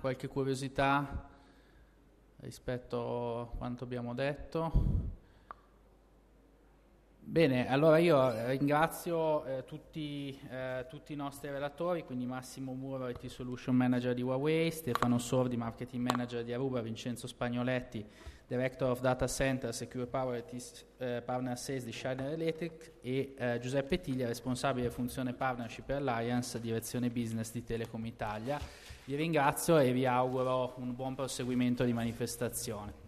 qualche curiosità rispetto a quanto abbiamo detto? Bene, allora io ringrazio tutti i nostri relatori, quindi Massimo Muro, IT Solution Manager di Huawei, Stefano Sordi, Marketing Manager di Aruba, Vincenzo Spagnoletti, Director of Data Center, Secure Power IT Partner Sales di Schneider Electric e Giuseppe Tiglia, responsabile funzione Partnership e Alliance, Direzione Business di Telecom Italia. Vi ringrazio e vi auguro un buon proseguimento di manifestazione.